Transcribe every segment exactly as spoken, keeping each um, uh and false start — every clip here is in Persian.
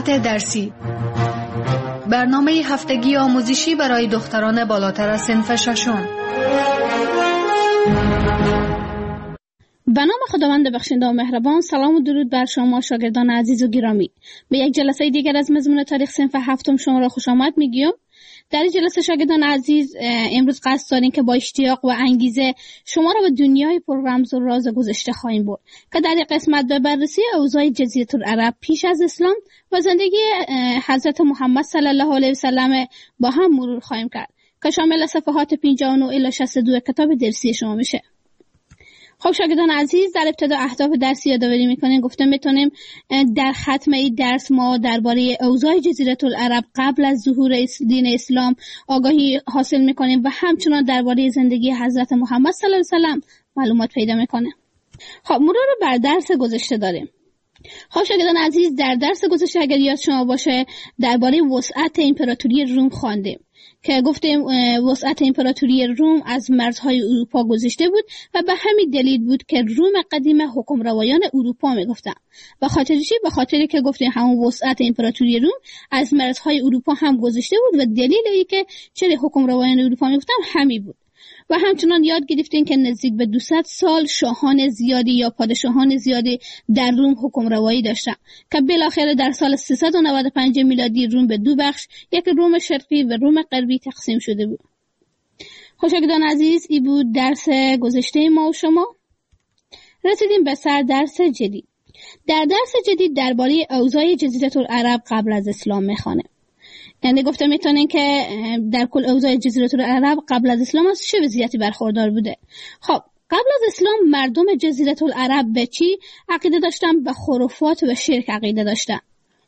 ساعت درسی، برنامه هفتگی آموزشی برای دختران بالاتر از صنف ششم. به نام خداوند بخشنده و مهربان. سلام و درود بر شما شاگردان عزیز و گرامی. به یک جلسه دیگر از مضمون تاریخ صنف هفتم شما را خوش آمد میگیم. در این جلسه شاگردان عزیز امروز قصد داریم که با اشتیاق و انگیزه شما را به دنیای پر رمز و راز گذشته خواهیم برد که در این قسمت به بررسی اوضاع جزیره العرب پیش از اسلام و زندگی حضرت محمد صلی الله علیه و سلم با هم مرور خواهیم کرد که شامل صفحات پنجاه و نه الی شصت و دو کتاب درسی شما میشه. خب شاگردان عزیز، در ابتدا اهداف درسی یادآوری میکنیم. گفته میتونیم در ختم این درس ما درباره اوضاع جزیره العرب قبل از ظهور دین اسلام آگاهی حاصل میکنیم و همچنان درباره زندگی حضرت محمد صلی الله علیه و سلم معلومات پیدا میکنیم. خب مرور بر درس گذشته داریم. خب شاگردان عزیز، در درس گذشته اگر یاد شما باشه درباره وسعت امپراتوری روم خواندیم که گفتیم وسعت امپراتوری روم از مرزهای اروپا گذشته بود و به همین دلیل بود که روم قدیم حکمروایان اروپا میگفتن. به خاطر چی؟ به خاطری که گفتیم همون وسعت امپراتوری روم از مرزهای اروپا هم گذشته بود و دلیل ای که چرا حکمروایان اروپا میگفتن همین بود. و همچنان یاد گرفتیم که نزدیک به دویست سال شاهان زیادی یا پادشاهان زیادی در روم حکمروایی داشتن که بالاخره در سال سیصد و نود و پنج میلادی روم به دو بخش، یک روم شرقی و روم غربی تقسیم شده بود. شاگردان عزیز، این بود درس گذشته ما و شما. رسیدیم به سر درس جدید. در درس جدید درباره اوضاع جزیره العرب قبل از اسلام میخوانیم. یعنی گفته میتونین که در کل اوضاع جزیره العرب قبل از اسلام از چه وضعیتی برخوردار بوده. خب قبل از اسلام مردم جزیره العرب به چی عقیده داشتن؟ به خرافات و شرک عقیده داشتن.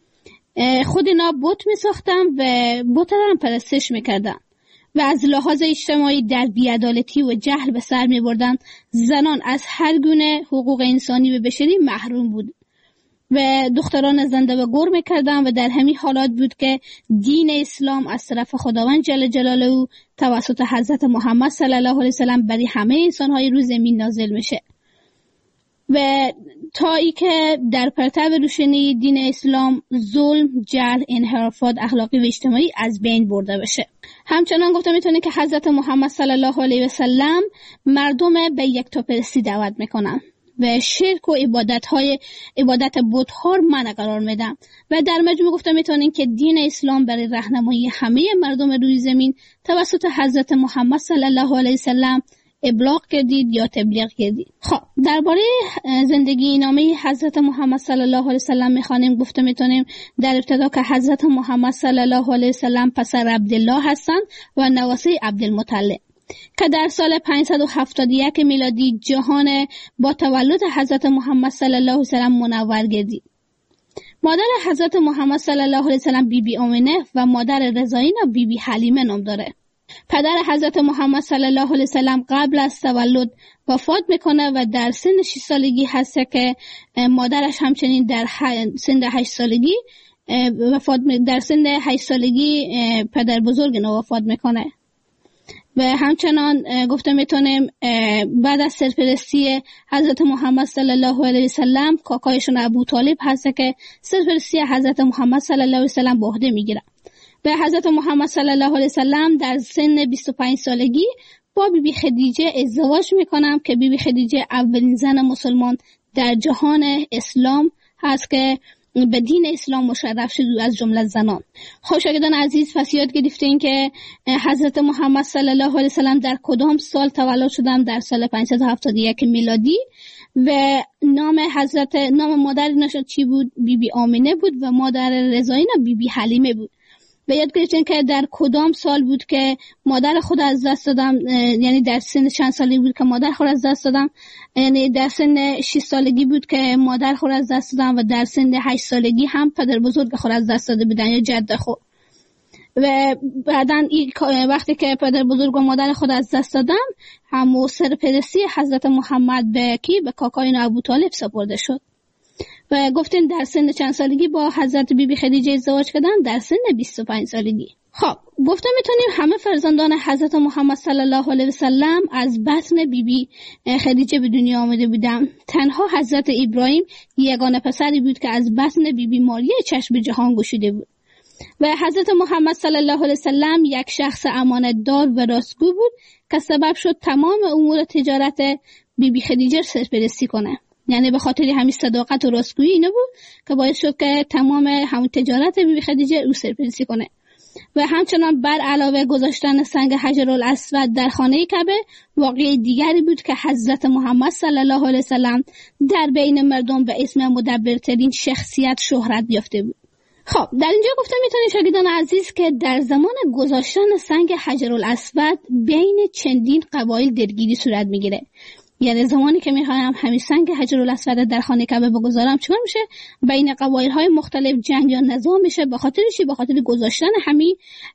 خود اینا بت میساختن و بت را پرستش میکردن و از لحاظ اجتماعی در بی‌عدالتی و جهل به سر میبردن. زنان از هر گونه حقوق انسانی و بشری محروم بود و دختران زنده و گور میکردن و در همین حالات بود که دین اسلام از طرف خداوند جل جلاله توسط حضرت محمد صلی الله علیه و سلم برای همه انسان‌های روی زمین نازل میشه و تا ای که در پرتو روشنی دین اسلام ظلم، جهل، انحرافات اخلاقی و اجتماعی از بین برده بشه. همچنان گفته میتونه که حضرت محمد صلی الله علیه و سلم مردم به یکتاپرستی دعوت میکنن و شرک و عبادت های عبادت بت ها رو منع قرار میدن و در مجموع گفته میتونین که دین اسلام برای راهنمایی همه مردم روی زمین توسط حضرت محمد صلی الله علیه و سلم ابلاغ کردید یا تبلیغ کردید. خب درباره زندگی نامه حضرت محمد صلی الله علیه و سلم میخوانیم. گفته میتونیم در ابتدا که حضرت محمد صلی الله علیه و سلم پسر عبدالله هستند و نواسه عبدالمطلب که در سال پانصد و هفتاد و یک میلادی جهان با تولد حضرت محمد صلی الله علیه و سلم منور گردید. مادر حضرت محمد صلی الله علیه و سلم بی بی آمنه و مادر رضاینا بی بی حلیمه نام داره. پدر حضرت محمد صلی الله علیه و سلم قبل از تولد وفات میکنه و در سن شش سالگی هست که مادرش همچنین در سن هشت سالگی وفات در سن هشت سالگی پدر بزرگ نو وفات میکنه. و همچنان گفته میتونیم بعد از سرپرستی حضرت محمد صلی الله علیه و سلم کاکایشون ابو طالب هست که سرپرستی حضرت محمد صلی الله علیه و سلم به عهده میگیره و حضرت محمد صلی الله علیه و سلم در سن بیست و پنج سالگی با بی بی خدیجه ازدواج میکنم که بی بی خدیجه اولین زن مسلمان در جهان اسلام هست که به دین اسلام مشرف شد از جمله زنان. خب شاگردان عزیز، پس یاد گرفتین که حضرت محمد صلی الله علیه و سلم در کدام سال تولد شدن؟ در سال پانصد و هفتاد و یک میلادی و نام حضرت نام مادر نشد چی بود؟ بی بی آمنه بود و مادر رضاینا بی بی حلیمه بود. و یاد گرفتین که در کدام سال بود که مادر خود از دست دادم، یعنی در سن چند سالی بود که مادر خود از دست دادم؟ یعنی در سن شش سالگی بود که مادر خود از دست دادم و در سن هشت سالگی هم پدر بزرگ خود از دست داده بودن یا جد خود. و بعدن وقتی که پدر بزرگ و مادر خود از دست دادم هم سرپرستی حضرت محمد به کی؟ به کاکای ابو طالب سپرده شد. و گفتیم در سن چند سالگی با حضرت بیبی خدیجه ازدواج کردن؟ در سن بیست و پنج سالگی. خب گفتم میتونیم همه فرزندان حضرت محمد صلی الله علیه و سلم از بطن بیبی خدیجه به دنیا آمده بودند. تنها حضرت ابراهیم یگانه پسری بود که از بطن بیبی ماریه چشم به جهان گشوده بود. و حضرت محمد صلی الله علیه و سلم یک شخص امانتدار و راستگو بود که سبب شد تمام امور تجارت بیبی خدیجه سرپرستی کنه. یعنی به خاطر همین صداقت و راستگویی اینو بود که باعث شد که تمام همون تجارت بیبی خدیجه او سرپرستی کنه. و همچنان بر علاوه گذاشتن سنگ حجر الاسود در خانه کعبه واقعه دیگری بود که حضرت محمد صلی الله علیه و سلم در بین مردم به اسم مدبرترین شخصیت شهرت یافته بود. خب در اینجا گفتم میتونید شاگردان عزیز که در زمان گذاشتن سنگ حجر الاسود بین چندین قبایل درگیری صورت میگیره. یعنی زمانی که میخوایم همین سنگ حجر الاسود در خانه کعبه بگذارم چون میشه بین قبایل های مختلف جنگ یا نزاع میشه به خاطر چی؟ به خاطر گذاشتن همین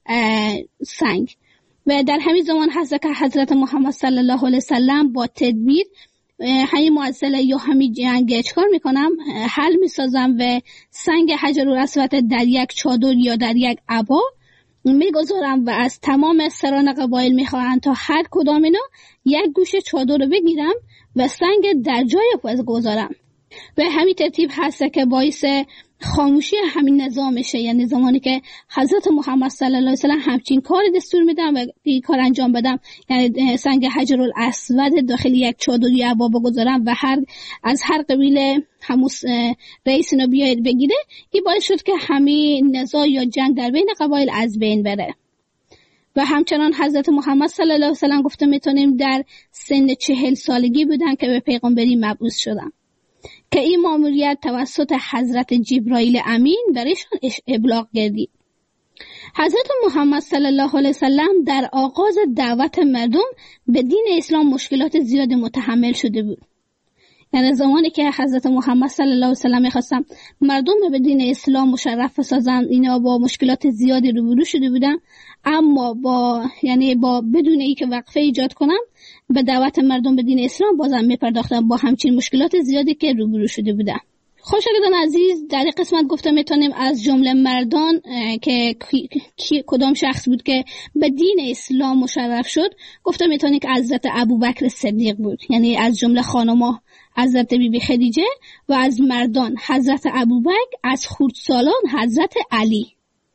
سنگ. و در همین زمان هست که حضرت محمد صلی الله علیه وسلم با تدبیر همین معضله یا همین جنگ چکار میکنم حل میسازم و سنگ حجر الاسود در یک چادر یا در یک عبا میگذارم و از تمام سران قبایل میخواهند تا هر کدام اینا یک گوشه چادر رو بگیرم و سنگ در جای پس گذارم. و همین ترتیب هست که باعث خاموشی همین نظام میشه. یعنی زمانی که حضرت محمد صلی الله علیه و سلم همچین کار دستور میدم و این کار انجام بدم، یعنی سنگ حجر الاسود داخل یک چادر یا عبا بگذارم و هر از هر قبیله همون رئیس اینو بیاید بگیره، این باعث شد که همین نزاع یا جنگ در بین قبایل از بین بره. و همچنان حضرت محمد صلی الله علیه و سلم گفته میتونیم در سن چهل سالگی بودن که به پیغمبری مبعوث شدن که این ماموریت توسط حضرت جبرائیل امین برایشان ابلاغ گردید. حضرت محمد صلی الله علیه و سلم در آغاز دعوت مردم به دین اسلام مشکلات زیاد متحمل شده بود. یعنی زمانی که حضرت محمد صلی الله علیه و سلم می‌خواستن مردم به دین اسلام مشرف بسازن، اینا با مشکلات زیادی روبرو شده بودن، اما با یعنی با بدون اینکه وقفه ایجاد کنن به دعوت مردم به دین اسلام بازم میپرداختن با همچین مشکلات زیادی که روبرو شده بودن. خوشگلان عزیز، در این قسمت گفتم میتونیم از جمله مردان که کدام شخص بود که به دین اسلام مشرف شد، گفتم میتونیم که حضرت ابوبکر صدیق بود. یعنی از جمله خانم‌ها حضرت بیبی خدیجه و از مردان حضرت ابوبکر، از خردسالان حضرت علی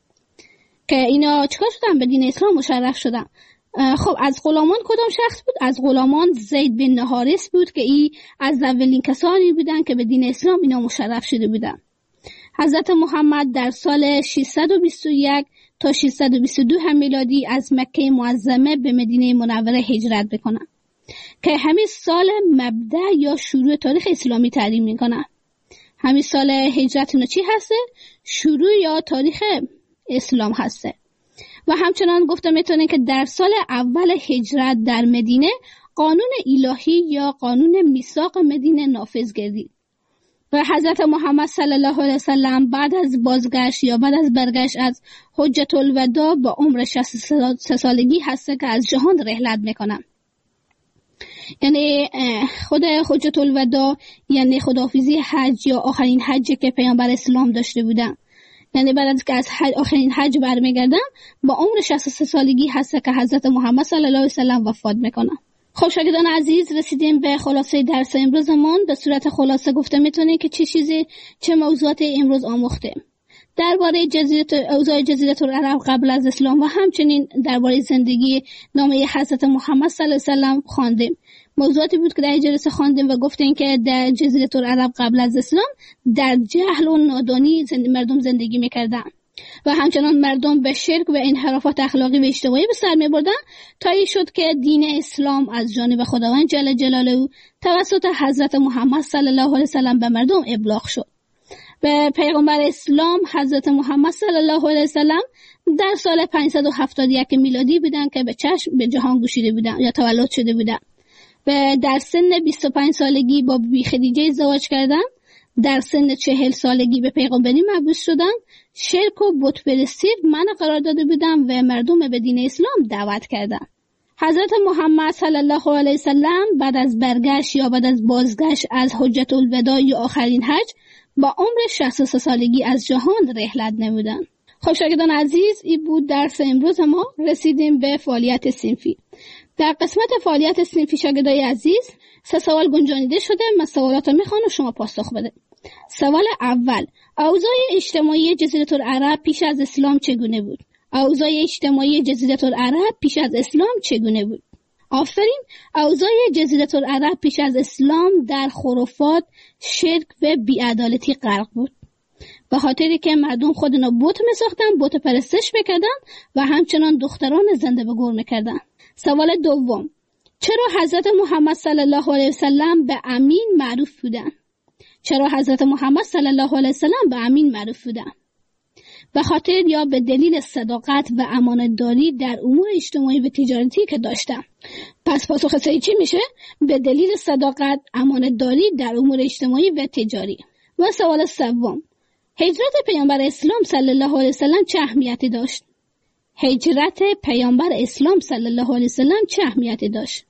که اینا چکار شدن؟ به دین اسلام مشرف شدن. خب از غلامان کدام شخص بود؟ از غلامان زید بن حارث بود که ای از اولین کسانی بودن که به دین اسلام اینا مشرف شده بودن. حضرت محمد در سال ششصد و بیست و یک تا ششصد و بیست و دو هم میلادی از مکه معظمه به مدینه منوره هجرت بکنن که همین سال مبدأ یا شروع تاریخ اسلامی تعیین میکنن. همین سال هجرت اینا چی هسته؟ شروع یا تاریخ اسلام هسته. و همچنان گفتم میتونه که در سال اول هجرت در مدینه قانون الهی یا قانون میثاق مدینه نافذ گردید و حضرت محمد صلی الله علیه وسلم بعد از بازگشت یا بعد از برگشت از حجة الوداع با عمر شصت و سه سالگی هسته که از جهان رحلت میکنن. یعنی خود حجة الوداع یعنی خداحافظی حج یا آخرین حجی که پیامبر اسلام داشته بودن. یعنی بعد از که از حج آخرین حج برمیگردن با عمر شصت و سه سالگی هست که حضرت محمد صلی الله علیه وسلم وفات میکنن. خب شاگردان عزیز، رسیدیم به خلاصه درس امروزمون. به صورت خلاصه گفته میتونیم که چه چیزی چه موضوعات امروز آموختیم درباره جزیره اوضاع جزیره العرب قبل از اسلام و همچنین درباره زندگی نامه حضرت محمد صلی الله علیه وسلم خواندیم. موضوعاتی بود که در جلسه خواندیم و گفتیم که در جزیره العرب قبل از اسلام در جهل و نادانی زند... مردم زندگی میکردن و همچنان مردم به شرک و انحرافات اخلاقی و اجتماعی به سر میبردن تا این شد که دین اسلام از جانب خداوند جل جلاله توسط حضرت محمد صلی الله علیه وسلم به مردم ابلاغ شد. و پیغمبر اسلام حضرت محمد صلی الله علیه وسلم در سال پانصد و هفتاد و یک میلادی بودن که به چشم به جهان گشوده بودن یا تولد شده بودن و در سن بیست و پنج سالگی با بیبی خدیجه ازدواج کردن. در سن چهل سالگی به پیغمبری مبعوث شدن. شرک و بت پرستی منع قرار داده بودن و مردم به دین اسلام دعوت کردن. حضرت محمد صلی الله علیه وسلم بعد از برگشت یا بعد از بازگشت از حجت الوداع یا آخرین حج با عمر شصت و سه سالگی از جهان رحلت نمودند. خب شاگردان عزیز، این بود درس امروز ما. رسیدیم به فعالیت صنفی. در قسمت فعالیت صنفی شاگردای عزیز سه سوال گنجانیده شده. من سوالات رو میخوام و شما پاسخ بده. سوال اول: اوضاع اجتماعی جزیره العرب پیش از اسلام چگونه بود؟ اوضاع اجتماعی جزیره العرب پیش از اسلام چگونه بود؟ آفرین. اوضاع جزیره العرب پیش از اسلام در خرافات، شرک و بی‌عدالتی غرق بود. به خاطری که مردم خودنا بت می‌ساختن، بت پرستش می‌کردن و همچنان دختران زنده به گور می‌کردن. سوال دوم: چرا حضرت محمد صلی الله علیه وسلم به امین معروف بودند؟ چرا حضرت محمد صلی الله علیه وسلم به امین معروف بودند؟ به خاطر یا به دلیل صداقت و امانتداری در امور اجتماعی و تجارتی که داشتن. پس پاسخ صحیح چی میشه؟ به دلیل صداقت، امانتداری در امور اجتماعی و تجاری. و سوال سوم: هجرت پیامبر اسلام صلی الله علیه وسلم چه اهمیتی داشت؟ هجرت پیامبر اسلام صلی الله علیه وسلم چه اهمیتی داشت؟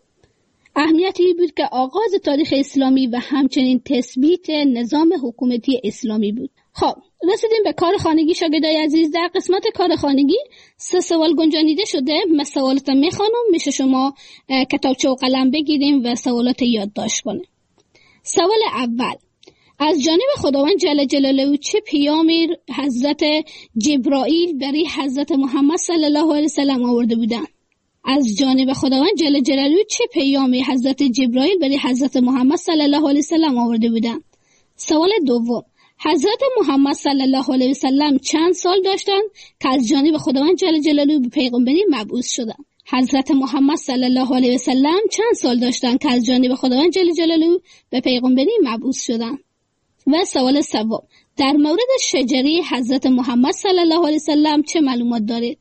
اهمیتی بود که آغاز تاریخ اسلامی و همچنین تثبیت نظام حکومتی اسلامی بود. خب رسیدیم به کار خانگی شاگردای عزیز. در قسمت کار خانگی سه سوال گنجانیده شده. من سوالات میخوانم، میشه شما کتابچه و قلم بگیریم و سوالات یادداشت کنیم. سوال اول: از جانب خداوند جل جلاله چه پیامی حضرت جبرائیل برای حضرت محمد صلی الله علیه وسلم آورده بودند؟ از جانب خداوند جل جلاله چه پیامی حضرت جبرائیل برای حضرت محمد صلی الله علیه وسلم آورده بودند؟ سوال دوم: حضرت محمد صلی الله علیه وسلم چند سال داشتند که از جانب خداوند جل جلاله به پیغمبری مبعوث شدند؟ حضرت محمد صلی الله علیه وسلم چند سال داشتند که از جانب خداوند جل جلاله به پیغمبری مبعوث شدند؟ و سوال سوم: در مورد شجره حضرت محمد صلی الله علیه وسلم چه معلومات دارید؟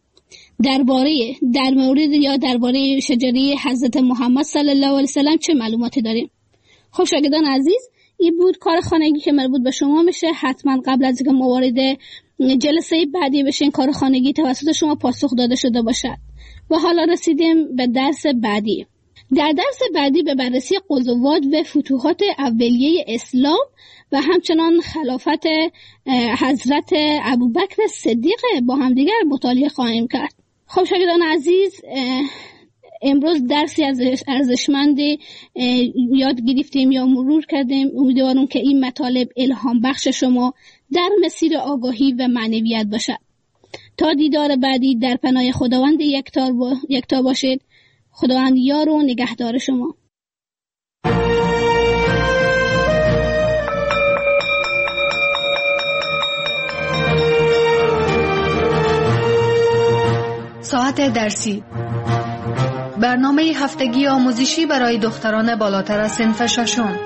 درباره در مورد یا درباره شجره حضرت محمد صلی الله علیه وسلم چه معلوماتی داریم؟ خب شاگردان عزیز، این بود کار خانگی که مربوط به شما میشه. حتما قبل از اینکه ما وارد جلسه بعدی بشین کار خانگی توسط شما پاسخ داده شده باشد. و حالا رسیدیم به درس بعدی. در درس بعدی به بررسی غزوات و فتوحات اولیه اسلام و همچنان خلافت حضرت ابوبکر صدیق با همدیگر مطالعه خواهیم کرد. خب شاگردان عزیز، امروز درسی از ارزشمند یاد گرفتیم یا مرور کردیم. امیدوارم که این مطالب الهام بخش شما در مسیر آگاهی و معنویت باشد. تا دیدار بعدی در پناه خداوند یکتا با... یکتا باشید. خداوند یار و نگهدار شما. ساعت درسی، برنامه هفتگی آموزشی برای دختران بالاتر از صنف ششم.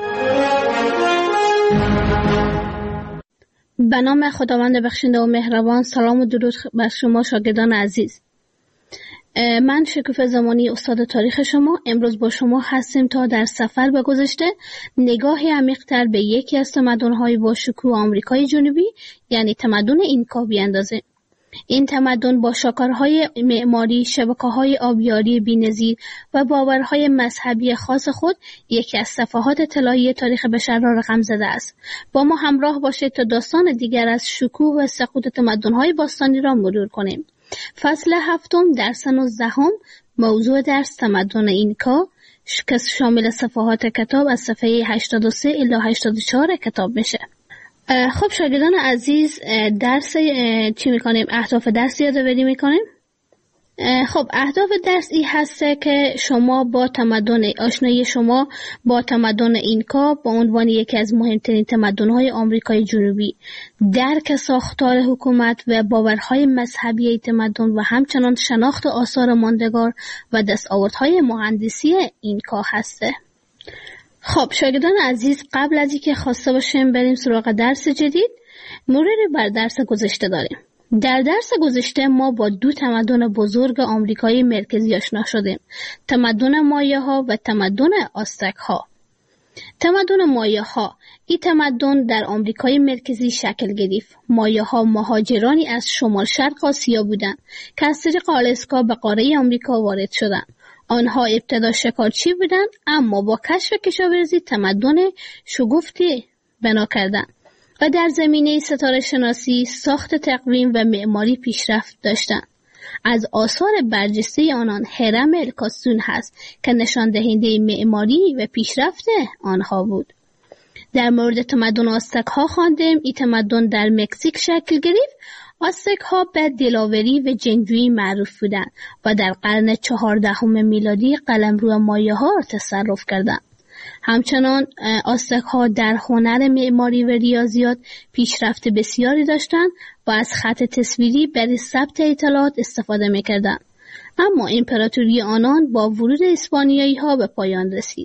به نام خداوند بخشنده و مهربان. سلام و درود بر شما شاگردان عزیز. من شکوفه زمانی استاد تاریخ شما امروز با شما هستیم تا در سفر به گذشته نگاهی عمیق‌تر به یکی از تمدن‌های با شکوه آمریکای جنوبی یعنی تمدن اینکا بیاندازیم. این تمدن با شاکارهای معماری، شبکه‌های آبیاری بی‌نظیر و باورهای مذهبی خاص خود یکی از صفحات طلایی تاریخ بشر را رقم زده است. با ما همراه باشید تا داستان دیگر از شکوه و سقوط تمدن‌های باستانی را مرور کنیم. فصل هفتم درس نوزدهم، موضوع درس تمدن اینکا که شامل صفحات کتاب از صفحه هشتاد و سه الی هشتاد و چهار کتاب میشه. خب شاگردان عزیز، درس چی میکنیم؟ اهداف درس یادآوری میکنیم. خب اهداف درس این هسته که شما با تمدن آشنایی شما با تمدن اینکا با عنوان یکی از مهمترین تمدن‌های آمریکای جنوبی، درک ساختار حکومت و باورهای مذهبی تمدن و همچنان شناخت آثار ماندگار و دستاوردهای مهندسی اینکا هسته. خب شاگردان عزیز، قبل از اینکه خواسته باشیم بریم سراغ درس جدید، مروری بر درس گذشته داریم. در درس گذشته ما با دو تمدن بزرگ آمریکای مرکزی آشنا شدیم، تمدن مایه ها و تمدن آستک ها. تمدن مایه ها. این تمدن در آمریکای مرکزی شکل گرفت. مایه ها مهاجرانی از شمال شرق آسیا بودند که از طریق آلاسکا به قاره آمریکا وارد شدند. آنها ابتدا شکارچی بودند، اما با کشف کشاورزی تمدن شگفتی بنا کردند و در زمینه ستاره شناسی، ساخت تقویم و معماری پیشرفت داشتند. از آثار برجسته آنان هرم الکاسون هست که نشان دهنده معماری و پیشرفت آنها بود. در مورد تمدن آستک ها خواندیم. این تمدن در مکزیک شکل گرفت. آستک ها به دلاوری و جنگجویی معروف بودند و در قرن چهاردهم میلادی قلمرو مایه ها را تصرف کردند. همچنان آستک ها در هنر معماری و ریاضیات پیشرفت بسیاری داشتند و از خط تصویری برای ثبت اطلاعات استفاده می‌کردند. اما امپراتوری آنان با ورود اسپانیایی ها به پایان رسید.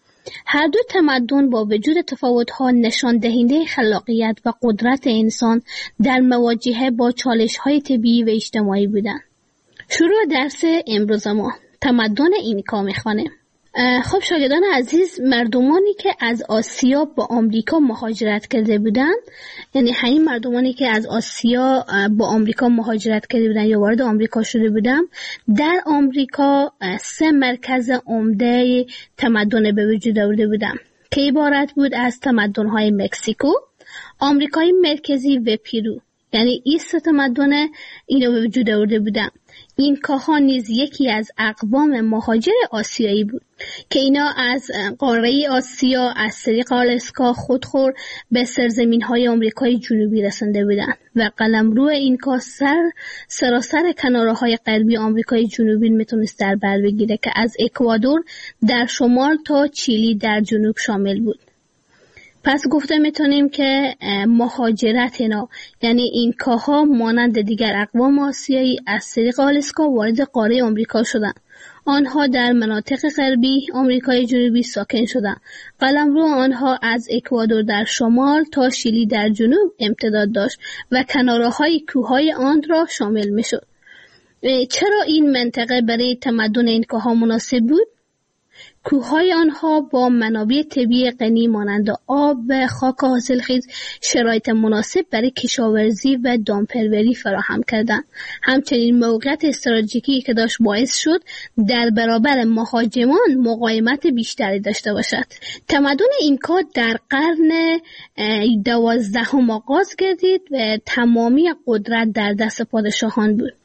هر دو تمدن با وجود تفاوت‌ها نشان دهنده خلاقیت و قدرت انسان در مواجهه با چالش‌های طبیعی و اجتماعی بودند. شروع درس امروز ما تمدن اینکا می‌خوانیم. خب شاگردان عزیز، مردمانی که از آسیا با آمریکا مهاجرت کرده بودند، یعنی همین مردمانی که از آسیا با آمریکا مهاجرت کرده بودند یا وارد آمریکا شده بودند، در آمریکا سه مرکز عمده تمدن به وجود آورده بودند که عبارت بود از تمدن‌های مکزیکو، آمریکای مرکزی و پیرو. یعنی این سه تمدن اینو به وجود آورده بودند. اینکاها نیز یکی از اقوام مهاجر آسیایی بود که اینا از قاره آسیا از طریق آلاسکا خودخور به سرزمین‌های آمریکای جنوبی رسنده بودند و قلمرو اینکا سر سراسر کناره‌های غربی آمریکای جنوبی میتونست در بر بگیره که از اکوادور در شمال تا چیلی در جنوب شامل بود. پس گفته میتونیم که مهاجرت اینا، یعنی اینکاها مانند دیگر اقوام آسیایی از طریق آلاسکا وارد قاره آمریکا شدند. آنها در مناطق غربی آمریکای جنوبی ساکن شدند. قلمرو آنها از اکوادور در شمال تا شیلی در جنوب امتداد داشت و کناره‌های کوههای آن را شامل میشد. چرا این منطقه برای تمدن اینکاها مناسب بود؟ کوههای آنها با منابع طبیعی غنی مانند آب و خاک حاصلخیز شرایط مناسب برای کشاورزی و دامپروری فراهم کردند. همچنین موقعیت استراتژیکی که داشت باعث شد در برابر مهاجمان مقاومت بیشتری داشته باشد. تمدن اینکا در قرن دوازدهم آغاز گردید و تمامی قدرت در دست پادشاهان بود.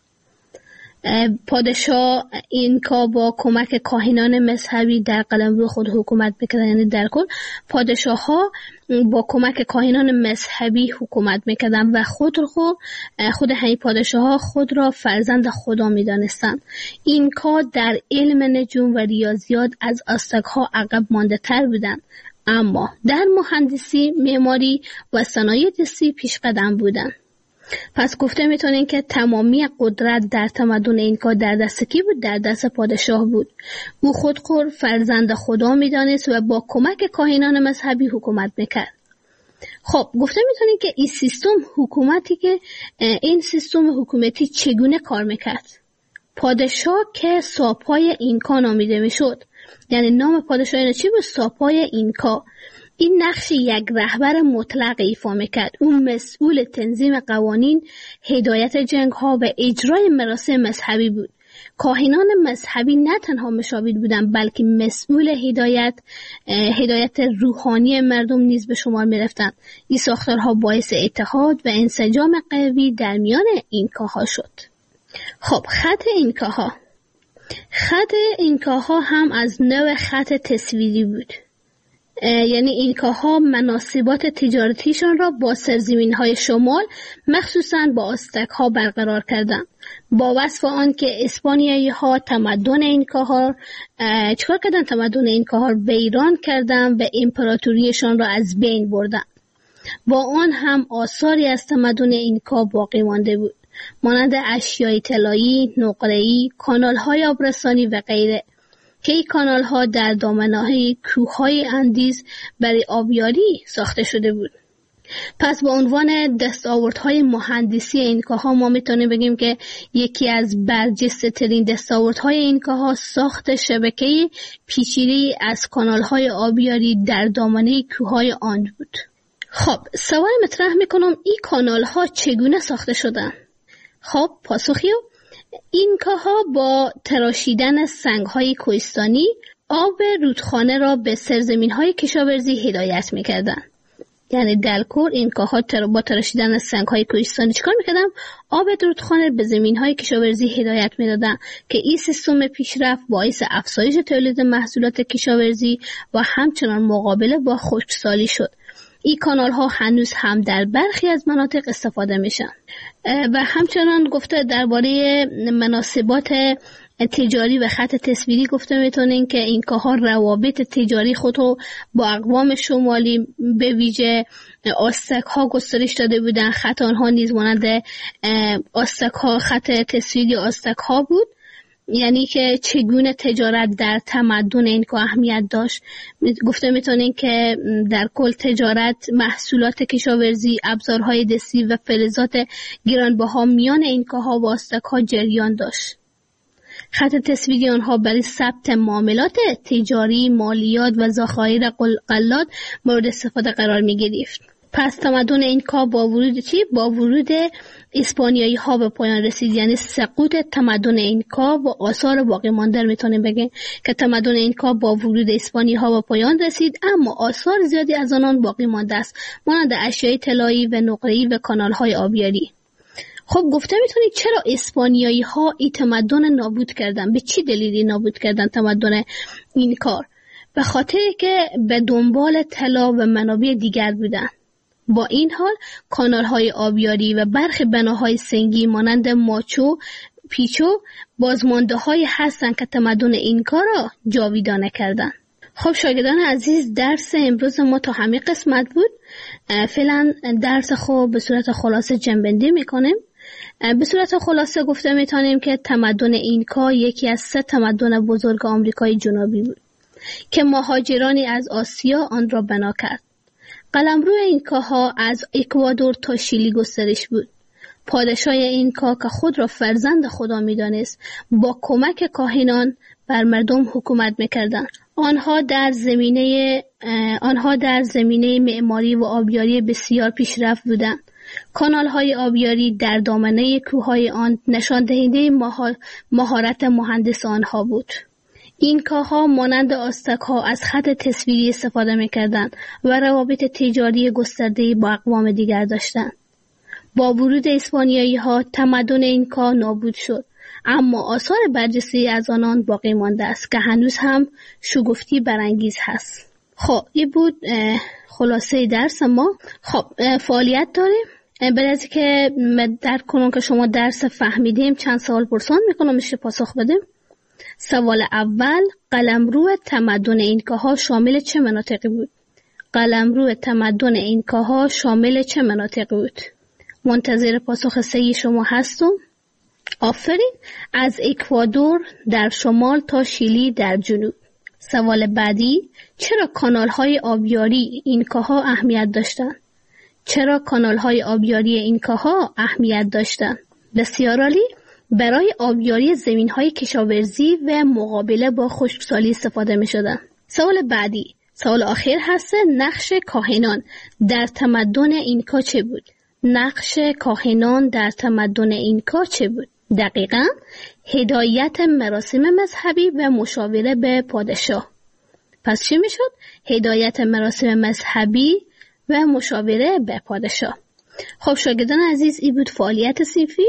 پادشاه اینکا با کمک کاهنان مذهبی در قلمرو خود حکومت میکردن. یعنی در کل پادشاه ها با کمک کاهنان مذهبی حکومت میکردن و خود خود خود همین پادشاه ها خود را فرزند خدا میدانستند. اینکا در علم نجوم و ریاضیات از آستک ها عقب مانده تر بودند، اما در مهندسی، معماری و صنایع دستی پیش قدم بودند. پس گفته میتونین که تمامی قدرت در تمدن اینکا در دست کی بود؟ در دست پادشاه بود. او خودخور فرزند خدا میدانست و با کمک کاهنان مذهبی حکومت میکرد. خب گفته میتونین که این سیستم حکومتی که این سیستم حکومتی چگونه کار میکرد؟ پادشاه که ساپای اینکا نامیده میشد. یعنی نام پادشاه اینا چی بود؟ ساپای اینکا. این نقش یک رهبر مطلق ایفا میکرد. اون مسئول تنظیم قوانین، هدایت جنگ ها و اجرای مراسم مذهبی بود. کاهنان مذهبی نه تنها مشاور بودند، بلکه مسئول هدایت هدایت روحانی مردم نیز به شمار میرفتند. این ساختارها باعث اتحاد و انسجام قوی در میان اینکاها شد. خب خط اینکاها خط اینکاها هم از نوع خط تصویری بود. یعنی اینکاها مناسبات تجارتیشان را با سرزمین‌های شمال مخصوصاً با آستک ها برقرار کردند. با وصف آن که اسپانیایی ها تمدن اینکاها چکار کردن؟ تمدن اینکاها را ویران کردند و امپراتوریشان را از بین بردند. با آن هم آثاری از تمدن اینکا باقی مانده بود، مانند اشیای طلایی، نقره‌ای، کانال‌های آبرسانی و غیره که این کانال ها در دامنه‌های کوههای اندیز برای آبیاری ساخته شده بود. پس با عنوان دستاوردهای مهندسی اینکاها ما میتونیم بگیم که یکی از برجسته ترین دستاوردهای اینکاها ساخت شبکه پیچیده‌ای از کانالهای آبیاری در دامنه کوههای آند بود. خب سوال مطرح میکنم این کانالها چگونه ساخته شدن؟ خب پاسخیو، اینکاها با تراشیدن سنگهای کوهستانی آب رودخانه را به سرزمینهای کشاورزی هدایت میکردن. یعنی در کور اینکاها با تراشیدن سنگهای کوهستانی چیکار میکردن؟ آب رودخانه به زمینهای کشاورزی هدایت میدادن که این سیستم پیشرفت باعث افزایش تولید محصولات کشاورزی و همچنان مقابله با خشکسالی شد. این کانال ها هنوز هم در برخی از مناطق استفاده میشن. و همچنان گفته درباره مناسبات تجاری و خط تصویری گفته میتونین که اینکاها روابط تجاری خود رو با اقوام شمالی به ویژه آستک ها گسترش داده بودن. خط آنها نیز مانند آستک ها، خط تصویری آستک ها بود. یعنی که چگونه تجارت در تمدن اینکا اهمیت داشت. گفته میتونین که در کل تجارت، محصولات کشاورزی، ابزارهای دستی و فلزات گرانبها میان اینکاها و آستک‌ها جریان داشت. خط تصویری آنها برای ثبت معاملات تجاری، مالیات و ذخایر غلات مورد استفاده قرار می گرفت. پس تمدن اینکا با ورود چی؟ با ورود اسپانیایی ها به پایان رسید. یعنی سقوط تمدن اینکا و آثار باقی مانده میتونیم بگیم که تمدن اینکا با ورود اسپانیایی ها به پایان رسید، اما آثار زیادی از آنان باقی مانده است، مانند اشیاء طلایی و نقره‌ای و کانال های آبیاری. خب گفته میتونید چرا اسپانیایی ها این تمدن نابود کردن؟ به چی دلیلی نابود کردن تمدن اینکا؟ به خاطر که به دنبال طلا و منابع دیگر بودن. با این حال کانال‌های آبیاری و برخی بناهای سنگی مانند ماچو پیچو بازمانده‌هایی هستند که تمدن اینکا را جاویدانه کردند. خب شاگردان عزیز، درس امروز ما تا همین قسمت بود. فعلا درس خود به صورت خلاصه جنبندی میکنیم. به صورت خلاصه گفته میتونیم که تمدن اینکا یکی از سه تمدن بزرگ آمریکای جنوبی بود که مهاجرانی از آسیا آن را بنا کرد. قلمرو اینکاها از اکوادور تا شیلی گسترش بود. پادشاه اینکا که خود را فرزند خدا می‌دانست، با کمک کاهنان بر مردم حکومت می‌کردند. آنها در زمینه آنها در زمینه معماری و آبیاری بسیار پیشرفت بودند. کانال‌های آبیاری در دامنه کوههای آن نشان دهنده مهارت مهندس آنها بود. اینکاها مانند آستک‌ها از خط تصویری استفاده می‌کردند و روابط تجاری گسترده‌ای با اقوام دیگر داشتند. با ورود اسپانیایی‌ها تمدن اینکا نابود شد، اما آثار برجسته از آنان باقی مانده است که هنوز هم شگفتی برانگیز هست. خب این بود خلاصه درس ما. خب فعالیت داریم. برای از که درک کنم که شما درس فهمیدیم، چند سوال پرسان میکنم میشه پاسخ بدیم. سوال اول، قلمرو تمدن اینکاها شامل چه مناطقی بود؟ قلمرو تمدن اینکاها شامل چه مناطقی بود؟ منتظر پاسخ صحیح شما هستم. آفرین. از اکوادور در شمال تا شیلی در جنوب. سوال بعدی، چرا کانال‌های آبیاری اینکاها اهمیت داشتند؟ چرا کانال‌های آبیاری اینکاها اهمیت داشتند؟ بسیار عالی. برای آبیاری زمین‌های کشاورزی و مقابله با خشکسالی استفاده می‌شدند. سوال بعدی، سوال آخر هست، نقش کاهنان در تمدن اینکا چه بود؟ نقش کاهنان در تمدن اینکا چه بود؟ دقیقاً هدایت مراسم مذهبی و مشاوره به پادشاه. پس چی میشد؟ هدایت مراسم مذهبی و مشاوره به پادشاه. خب شاگردان عزیز، این بود فعالیت صنفی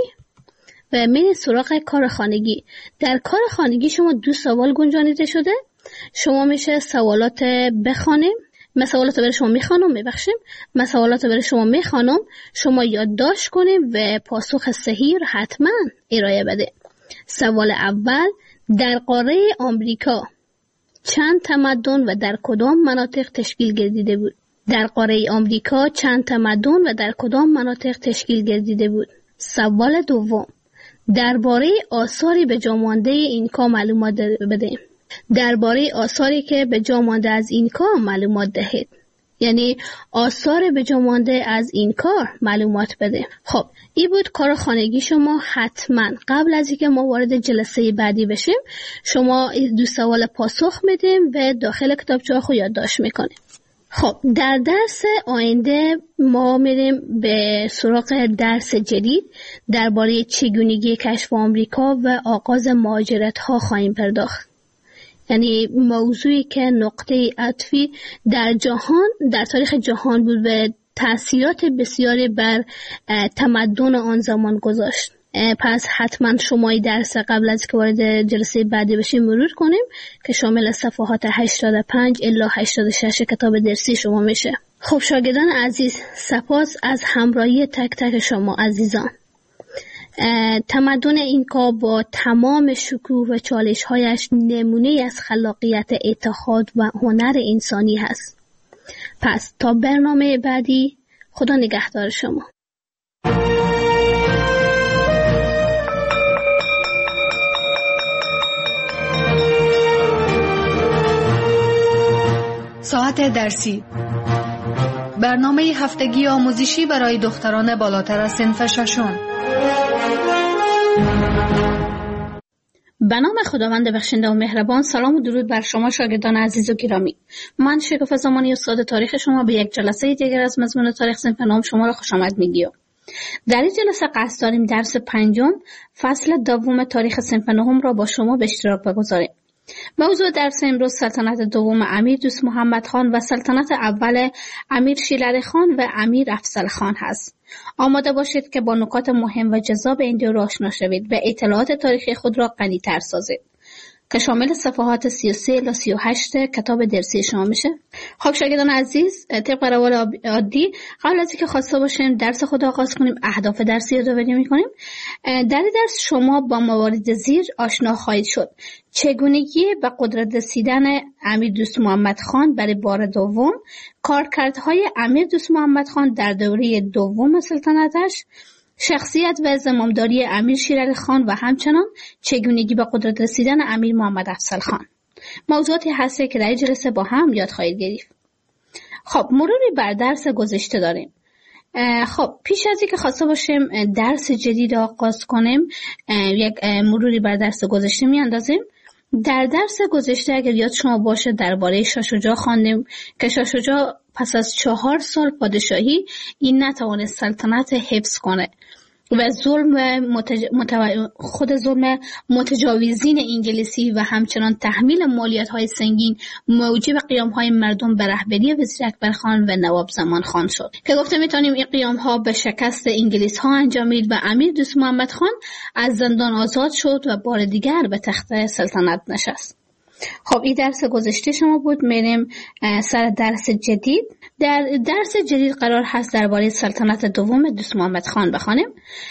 و من سراغ کار خانگی. در کار خانگی شما دو سوال گنجانیده شده. شما میشه سوالات بخوانیم. من سوالات برای شما میخوانم، میبخشیم. من سوالات برای شما میخوانم، شما یادداشت کنیم و پاسخ صحیح رو حتما ارائه بده. سوال اول، در قاره آمریکا چند تمدن و در کدام مناطق تشکیل گردیده بود؟ در قاره آمریکا چند تمدن و در کدام مناطق تشکیل گردیده بود؟ سوال دوم، درباره آثاری به جا مانده اینکا معلومات بده. درباره آثاری که به جا مانده از اینکا معلومات دهید. یعنی آثار به جا مانده از این کار معلومات بده. خب این بود کار خانگی شما. حتما قبل از اینکه ما وارد جلسه بعدی بشیم شما دو سوال پاسخ میدیم و داخل کتابچه خود یادداشت میکنیم. خب در درس آینده ما میریم به سراغ درس جدید درباره چگونگی کشف آمریکا و آغاز مهاجرت ها خواهیم پرداخت. یعنی موضوعی که نقطه عطفی در جهان در تاریخ جهان بود و تأثیرات بسیاری بر تمدن آن زمان گذاشت. پس حتما شما این درس قبل از که وارد جلسه بعدی بشیم مرور کنیم که شامل صفحات هشتاد و پنج الی هشتاد و شش کتاب درسی شما میشه. خب شاگردان عزیز، سپاس از همراهی تک تک شما عزیزان. تمدن اینکا با تمام شکوه و چالش‌هایش نمونه از خلاقیت، اتحاد و هنر انسانی هست. پس تا برنامه بعدی، خدا نگهدار شما. ساعت درسی، برنامه هفتگی آموزشی برای دختران بالاتر از صنف ششم. به نام خداوند بخشنده و مهربان. سلام و درود بر شما شاگردان عزیز و گرامی. من شکوفه زمانی استاد تاریخ شما به یک جلسه دیگر از مضمون تاریخ صنف نهم شما را خوش آمد میگیم. در این جلسه قصد داریم درس پنجم فصل دوم تاریخ صنف نهم را با شما به اشتراک بگذاریم. موضوع درس امروز سلطنت دوم امیر دوست محمد خان و سلطنت اول امیر شیرعلی خان و امیر افضل خان هست. آماده باشید که با نکات مهم و جذاب این دو را آشنا شوید و اطلاعات تاریخی خود را غنی‌تر سازید که شامل صفحات سی و سه الی سی و هشت کتاب درسی شما میشه. خب شاگردان عزیز، طبق روال عادی قبل از اینکه خواسته باشیم درس خود آغاز کنیم اهداف درسی رو یادآوری می‌کنیم. در درس شما با موارد زیر آشنا خواهید شد: چگونگی به قدرت رسیدن امیر دوست محمد خان برای بار دوم، کارکردهای امیر دوست محمد خان در دوره دوم سلطنتش، شخصیت و زمامداری امیر شیرعلی خان و همچنان چگونگی به قدرت رسیدن امیر محمد افضل خان. موضوعاتی هست که در جلسه با هم یاد خواهید گرفت. خب مروری بر درس گذشته داریم. خب پیش از اینکه خواسته باشیم درس جدید آغاز کنیم یک مروری بر درس گذشته میاندازیم. در درس گذشته اگر یاد شما باشه درباره شاه شجاع خواندیم که شاه شجاع پس از چهار سال پادشاهی این نتوانست سلطنت حفظ کنه و ظلم متج... متو... خود ظلم متجاوزین انگلیسی و همچنان تحمیل مالیات‌های سنگین موجب قیام‌های مردم به رهبری وزیر اکبر خان و نواب زمان خان شد که گفته میتونیم این قیام‌ها به شکست انگلیس‌ها انجامید و امیر دوست محمد خان از زندان آزاد شد و بار دیگر به تخت سلطنت نشست. خب این درس گذشته شما بود. میریم سر درس جدید. در درس جدید قرار هست درباره سلطنت دوم دوست محمد خان بخوانیم.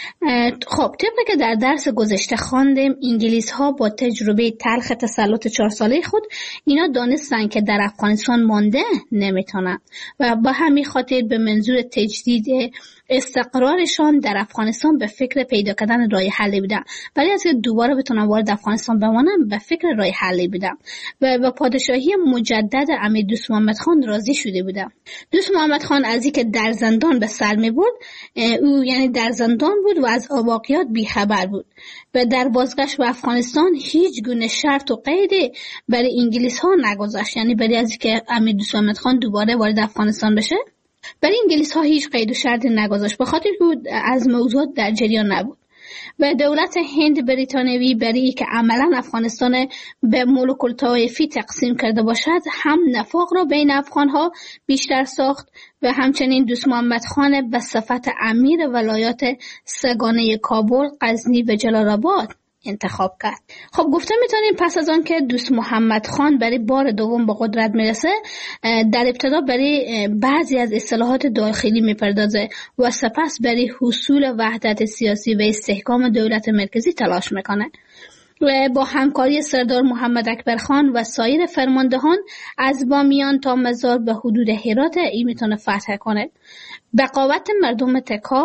خب طبق که در درس گذشته خواندیم انگلیس ها با تجربه تلخ تسلط چهار ساله خود اینا دانستن که در افغانستان مانده نمیتونن و با همین خاطر به منظور تجدید استقرارشان در افغانستان به فکر پیدا کردن راه حلی بودن. برای از که دوباره بتونن وارد افغانستان بمانن به فکر راه حلی بودن و با پادشاهی مجدد امیر دوست محمد خان راضی شده بودن. دوست محمد خان از اینکه در زندان به سر می برد، او یعنی در زندان بود و از واقعیات بیخبر بود و در بازگشت به افغانستان هیچ گونه شرط و قیدی برای انگلیس ها نگذاشت. یعنی برای از اینکه امیر دوست محمد خان دوباره وارد افغانستان بشه برای انگلیس ها هیچ قید و شرطی نگذاشت، به خاطر که از موضوعات در جریان نبود و دولت هند بریتانیایی برای که عملا افغانستان به ملوک الطوایفی تقسیم کرده باشد هم نفاق را بین افغان ها بیشتر ساخت و همچنین دوست محمد خان به صفت امیر ولایات سگانه کابل، غزنی و جلال آباد انتخاب کرد. خب گفته میتونیم پس از آن که دوست محمد خان برای بار دوم به قدرت میرسه در ابتدا برای بعضی از اصلاحات داخلی میپردازه و سپس برای حصول وحدت سیاسی و استحکام دولت مرکزی تلاش میکنه و با همکاری سردار محمد اکبر خان و سایر فرماندهان از بامیان تا مزار به حدود هرات ای میتونه فتح کنه. بقاوت مردم تکاب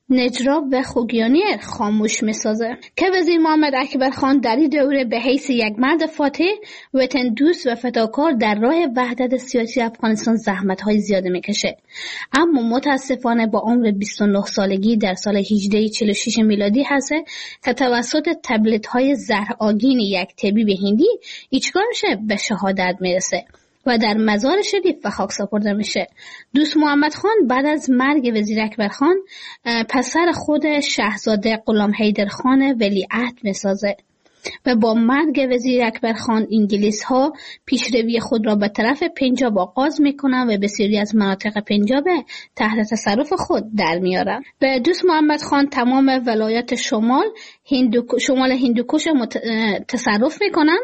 نجراب و خوگیانی خاموش میسازه که وزیر محمد اکبر خان در این دوره به حیث یک مرد فاتح وطن دوست و فداکار در راه وحدت سیاسی افغانستان زحمت های زیاده میکشه، اما متاسفانه با عمر بیست و نه سالگی در سال هجده چهل و شش میلادی هست که توسط تبلیت های زهرآگین یک طبیب هندی ایچکار میشه به شهادت میرسه و در مزار شریف به خاک سپرده میشه. دوست محمد خان بعد از مرگ وزیر اکبر خان پسر خود شاهزاده غلام حیدر خان ولیعهد میسازه و با مرگ وزیر اکبر خان انگلیس ها پیشروی خود را به طرف پنجاب آغاز میکنن و بسیاری از مناطق پنجاب تحت تصرف خود در میارن. به دوست محمد خان تمام ولایت شمال هندو شمال هندوکش تصرف میکنن